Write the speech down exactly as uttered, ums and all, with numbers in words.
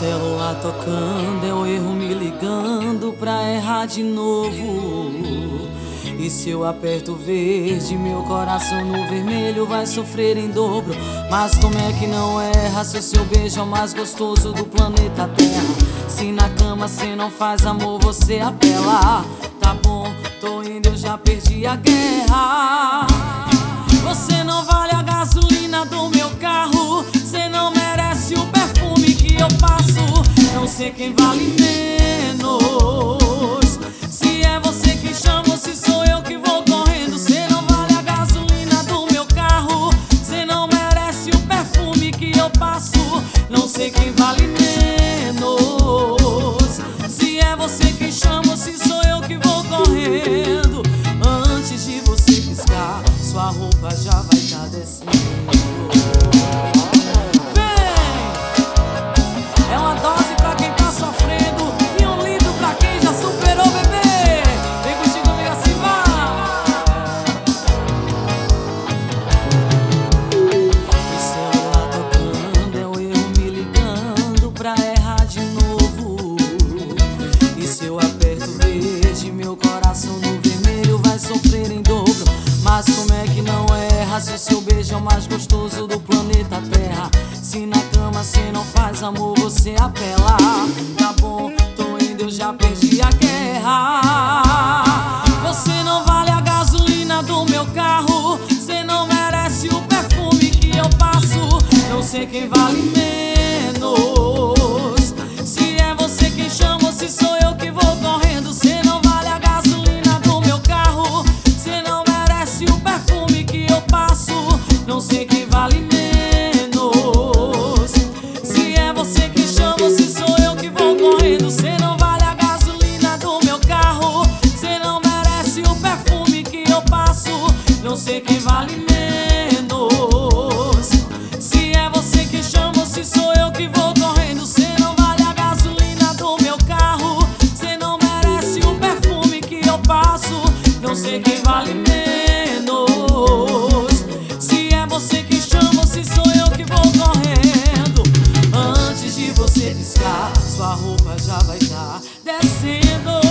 celular tocando, é o erro me ligando pra errar de novo. E se eu aperto o verde, meu coração no vermelho vai sofrer em dobro. Mas como é que não erra se o seu beijo é o mais gostoso do planeta Terra? Se na cama cê não faz amor, você apela. Tá bom, tô indo, eu já perdi a guerra. Você não vale a gasolina do meu carro, cê não merece o perfume que eu passo. Não sei quem vale menos, se é você que chama ou se sou eu que vou correndo. Cê não vale a gasolina do meu carro, cê não merece o perfume que eu passo. Não sei quem vale menos, se é você que chama ou se sou eu que vou correndo. Antes de você piscar, sua roupa já vai estar descendo. Vem! É uma dose pra quem tá sofrendo e um litro pra quem já superou, bebê. Vem contigo, amiga, assim vai. O celular tocando, é o erro me ligando pra errar de novo. E se eu aperto verde, meu coração no vermelho vai sofrer em dobro. Mas como é que não erra se o seu beijo é o mais gostoso do planeta Terra? Se na cama cê não faz amor, você apela. Tá bom, tô indo, eu já perdi a guerra. Você não vale a gasolina do meu carro, cê não merece o perfume que eu passo. Não sei quem vale menos, se é você quem chama ou se sou eu que vou correndo. Cê não vale a gasolina do meu carro, cê não merece o perfume que eu passo. Não sei quem vale menos, se é você que chama ou se sou eu que vou correndo. Cê não vale a gasolina do meu carro, cê não merece o perfume que eu passo. Não sei quem vale menos, se é você que chama ou se sou eu que vou correndo. Cê não vale a gasolina do meu carro, cê não merece o perfume que eu passo. Não sei quem vale menos, se é você que chama ou se sou eu que vou correndo. Antes de você piscar, sua roupa já vai estar descendo.